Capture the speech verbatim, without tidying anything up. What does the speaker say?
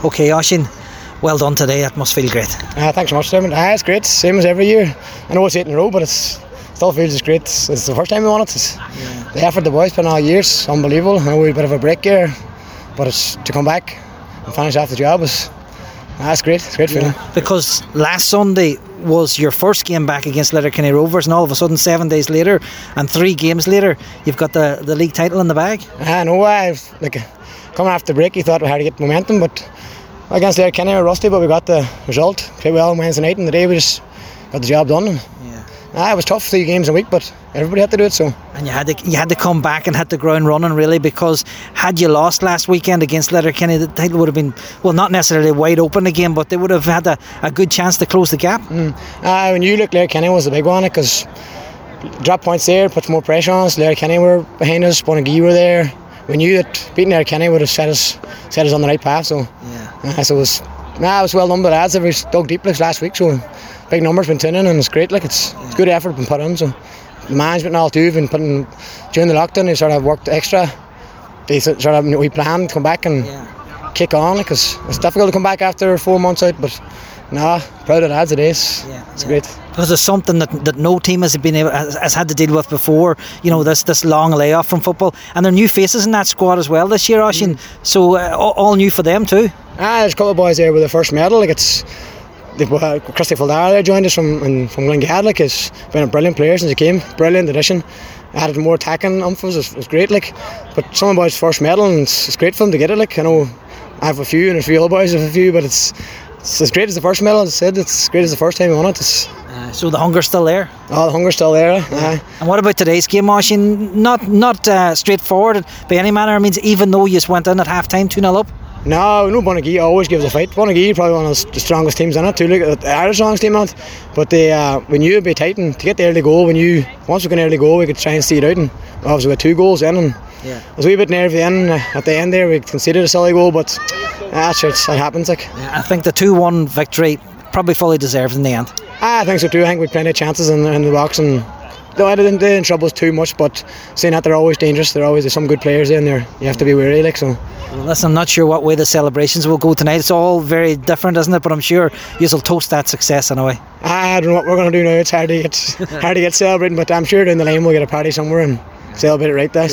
Okay, Oisín, well done today. That must feel great. Uh, thanks so much, Simon. Ah, it's great, same as every year. I know it's eight in a row, but it's still feels it's great. It's, it's the first time we won it. It's, yeah. The effort the boys put in all years, unbelievable. I know we had a bit of a break here, but it's to come back and finish off the job is that's ah, great. It's a great feeling. Yeah. Because last Sunday was your first game back against Letterkenny Rovers, and all of a sudden, seven days later and three games later, you've got the, the league title in the bag. I know. I've like coming after the break, you thought we had to get momentum, but against Letterkenny we were rusty, but we got the result. Played well on Wednesday night, and the day we just got the job done. Yeah. Ah, it was tough, three games a week, but everybody had to do it. So. And you had to you had to come back and hit the ground running, really, because had you lost last weekend against Letterkenny, the title would have been, well, not necessarily wide open again, but they would have had a, a good chance to close the gap. Mm. Uh, when you look, Letterkenny was the big one, because drop points there, puts more pressure on us. Letterkenny were behind us, Bonagee were there. We knew that beating Letterkenny would have set us set us on the right path. So, yeah. uh, so it was, nah, it was well done by the lads. We dug deep like last week, so big numbers been tuning, and it's great. Like it's, yeah. it's good effort been put in. So the management and all too have been putting during the lockdown. They sort of worked extra. They sort of we planned to come back and yeah. kick on, because like, it's difficult to come back after four months out. But nah, proud of the lads. It is. Yeah, it's yeah. great. Because it's something that, that no team has been able has, has had to deal with before. You know, this this long layoff from football, and there are new faces in that squad as well this year, Oisín. Mm. So uh, all, all new for them too. Ah, there's a couple of boys there with their first medal. Like it's. Uh, Christy Faldara there joined us from in, from Glengad. Like he's been a brilliant player since he came. Brilliant addition. Added more attacking umphasis. It's, it's great. Like, but some of the boys' first medal, and it's, it's great for them to get it. Like I know I have a few, and a few other boys have a few, but it's it's as great as the first medal. As I said, it's as great as the first time we won it. It's, uh, so the hunger's still there. Oh, the hunger's still there. Yeah. Uh. And what about today's game, Oisín? Not not uh, straightforward by any manner. I mean, even though you just went in at half time two nil up. No, no. Bonagee always gives a fight. Bonagee probably one of the strongest teams in it too. Look at the Irish strongest team in it. But they, uh, we knew it'd be tight, and to get the early goal, when you once we got an early goal, we could try and see it out. And obviously we had two goals in, and yeah. it was a wee bit nervy in uh, at the end there. We conceded a silly goal, but uh, sure, it happens. Like yeah, I think the two one victory probably fully deserved in the end. I think so too. I think we had plenty of chances in, in the box, and no, I didn't, they didn't trouble us too much. But saying that, they're always dangerous. They're always there's some good players in there. You have to be wary, like so. Well, listen, I'm not sure what way the celebrations will go tonight. It's all very different, isn't it? But I'm sure you'll toast that success anyway. I don't know what we're going to do now. It's hard to get hard to get celebrating, but I'm sure down the line we'll get a party somewhere and celebrate it right there.